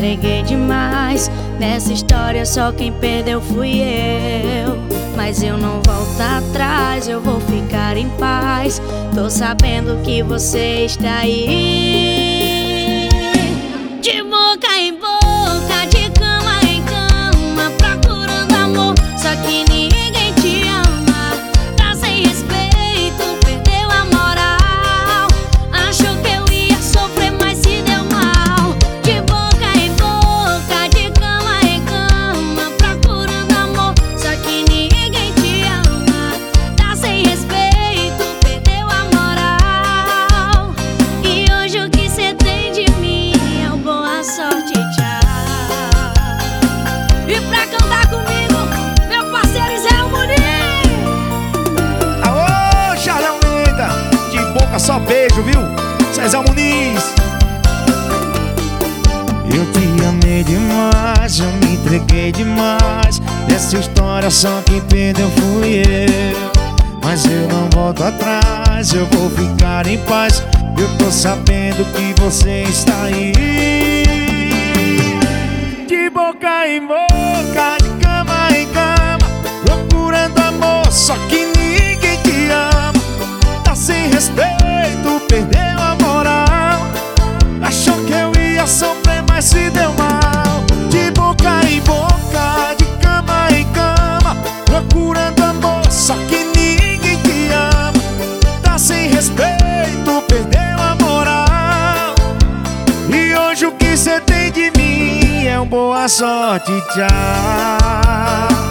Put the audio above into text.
entreguei demais. Nessa história só quem perdeu fui eu. Mas eu não volto atrás, eu vou ficar em paz. Tô sabendo que você está aí. De boca em boca, de cama em cama, procurando amor, só que ninguém te ama. Tá sem respeito, perdeu a moral. Achou que eu ia sofrer, mas se deu mal. De boca em boca, de cama em cama, procurando amor, só que ninguém te ama. Tá sem respeito, perdeu a moral. E hoje o que cê tem de mim é um boa sorte, tchau. E pra cantar comigo, meu parceiro Zé Muniz. Alô, Charlão Linda, de boca só beijo, viu? Zezé Muniz. Eu te amei demais, eu me entreguei demais. Nessa história só quem perdeu fui eu. Mas eu não volto atrás, eu vou ficar em paz. Eu tô sabendo que você está aí. De boca em boca, de cama em cama, procurando amor, só que ninguém te ama. Tá sem respeito, perdeu a moral. Achou que eu ia sofrer, mas se deu mal. De boca em boca, de cama em cama, procurando amor, só que ninguém te ama. Tá sem respeito, perdeu a moral. E hoje o que cê tem de mim é um boa sorte, tchau.